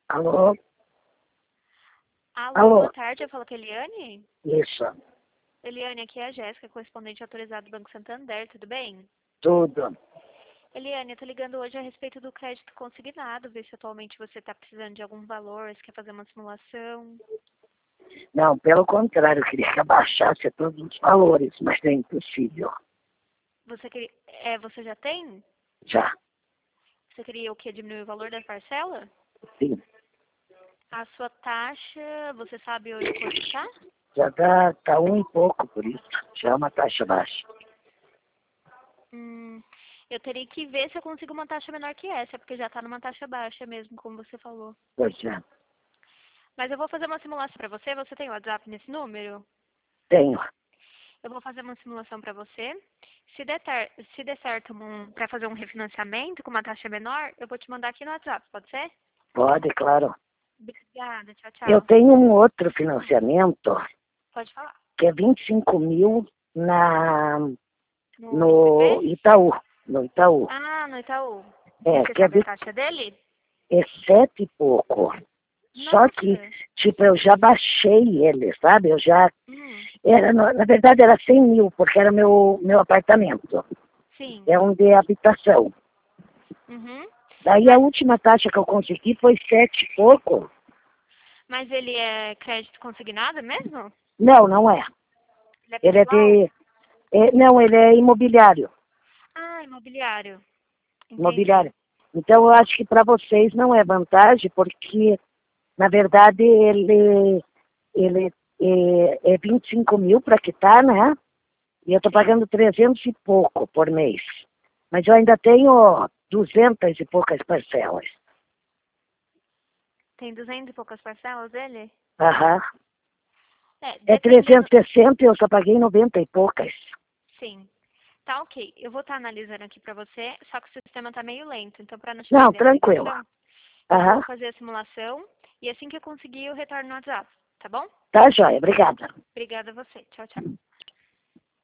Alô? Alô, Alô? boa tarde, eu falo com a Eliane. Isso, Eliane, aqui é a Jéssica, correspondente autorizada do Banco Santander, tudo bem? tudo. Eliane, eu tô ligando hoje a respeito do crédito consignado, ver se atualmente você tá precisando de algum valor, se quer fazer uma simulação. Não, pelo contrário, eu queria que abaixasse todos os valores, mas é impossível. Você já tem? Já, Você queria o quê? Diminuir o valor da parcela? sim. A sua taxa, você sabe hoje quanto tá? Já tá um e pouco por isso. Já é uma taxa baixa. Hum, eu teria que ver se eu consigo uma taxa menor que essa, porque já tá numa taxa baixa mesmo, como você falou. Pois é, Mas eu vou fazer uma simulação pra você. Você tem WhatsApp nesse número? tenho. Eu vou fazer uma simulação para você. Se der certo para fazer um refinanciamento com uma taxa menor, eu vou te mandar aqui no WhatsApp, pode ser? Pode, claro. Obrigada, tchau, Eu tchau. tenho um outro financiamento, Pode falar. que é 25 mil No no ICP? Itaú. No Itaú. Ah, no Itaú. E É, você que sabe a taxa dele? é 7 e pouco. Só que, Nossa. tipo, eu já baixei ele, sabe? Eu já Hum, na verdade era 100 mil, porque era meu apartamento. sim. É um de habitação. Uhum. Daí a Mas, última taxa que eu consegui foi 7 e pouco. mas ele é crédito consignado mesmo? Não, não é. Ele é Ele é pessoal? não, ele é imobiliário. Ah, imobiliário. Entendi. Imobiliário. Então eu acho que para vocês não é vantagem, porque na verdade ele é 25 mil para quitar, né? E eu estou Sim. pagando 300 e pouco por mês. Mas eu ainda tenho 200 e poucas parcelas. Tem 200 e poucas parcelas dele? Aham. É Dependendo. 360 e eu só paguei 90 e poucas. Sim. Tá ok. Eu vou estar analisando aqui pra você, só que o sistema tá meio lento. Então, pra não te Não, perder na tranquilo. ligação, eu vou Aham. fazer a simulação e assim que eu conseguir, eu retorno no WhatsApp. Tá bom? Tá, joia. Obrigada. Obrigada a você. Tchau, tchau.